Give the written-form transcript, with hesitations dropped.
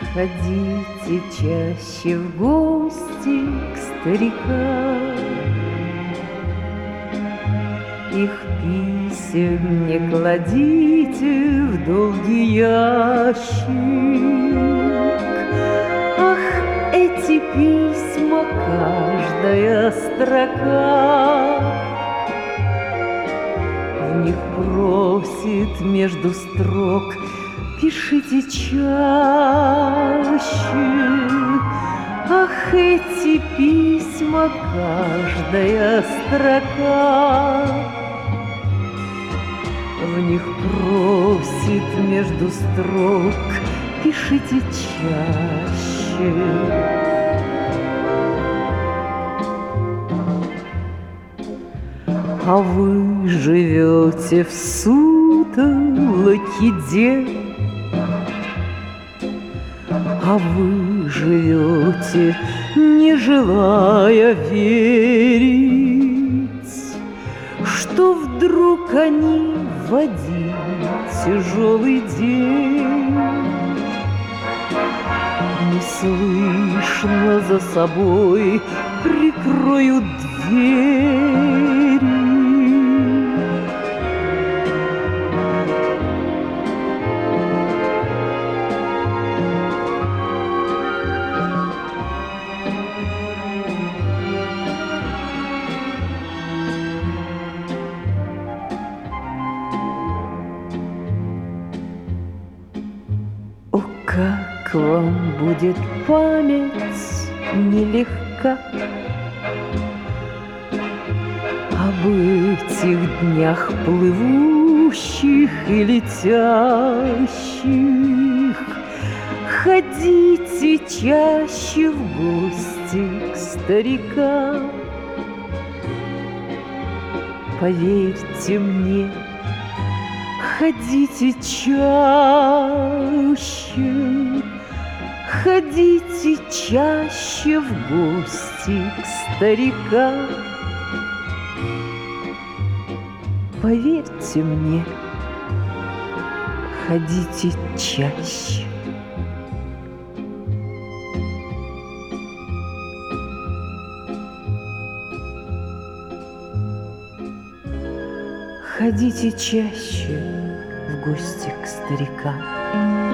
Ходите чаще в гости к старикам. Их писем не кладите в долгий ящик. Ах, эти письма, каждая строка в них просит между строк: пишите чаще. Ах, эти письма, каждая строка в них просит между строк: пишите чаще. А вы живете в сутолоке дел, а вы живете, не желая верить, что вдруг они в один тяжелый день неслышно за собой прикроют двери. О, как вам будет память нелегка об этих днях плывущих и летящих. Ходите чаще в гости к старикам. Поверьте мне, ходите чаще, ходите чаще в гости к старикам. Поверьте мне, ходите чаще. Ходите чаще в гости к старикам.